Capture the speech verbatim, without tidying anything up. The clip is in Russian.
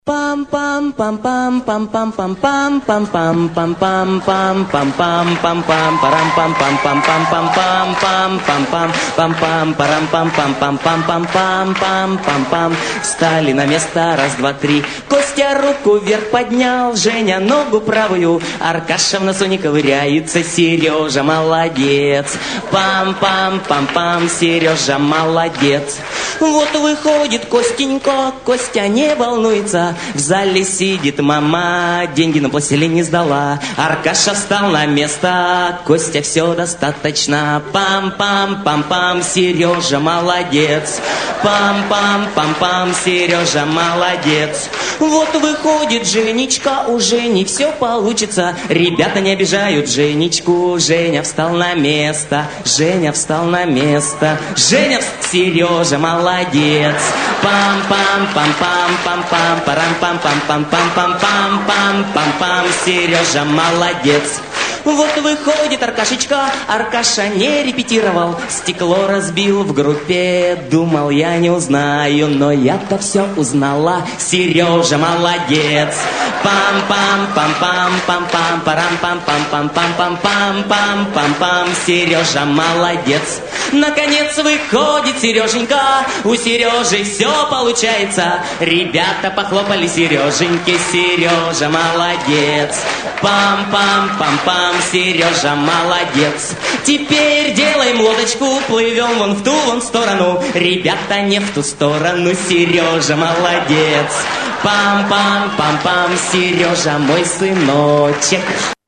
Пам пам пам пам пам пам пам пам пам пам пам пам пам пам пам пам пам парам пам пам пам пам пам пам пам пам пам пам пам парам пам пам пам пам пам пам пам пам пам. Встали на место, раз, два, три. Костя руку вверх поднял, Женя ногу правую, Аркаша в носу не ковыряется, Сережа молодец. Пам пам пам пам, Сережа молодец. Вот выходит Костенька, Костя не волнуется. В зале сидит мама, деньги на пластилин сдала. Аркаша встал на место, Костя все достаточно. Пам-пам-пам-пам, Сережа молодец. Пам-пам-пам-пам, Сережа молодец. Вот выходит Женечка, у Жени все получится. Ребята не обижают Женечку. Женя встал на место, Женя встал на место. Женя, Сережа молодец. Пам-пам-пам-пам-пам-пам, парам-пам-пам-пам-пам-пам-пам-пам-пам, Сережа молодец. Вот выходит Аркашечка, Аркаша не репетировал, стекло разбил в группе, думал, я не узнаю, но я-то все узнала. Сережа молодец. Пам-пам-пам-пам-пам-пам, парам-пам-пам-пам-пам-пам-пам-пам-пам, Сережа молодец. Наконец выходит Сереженька, у Сережи все получается. Ребята похлопали Сереженьке, Сережа молодец. Пам-пам-пам-пам, Сережа молодец. Теперь делаем лодочку, плывем вон в ту вон сторону. Ребята не в ту сторону, Сережа молодец. Пам-пам-пам-пам, Сережа мой сыночек.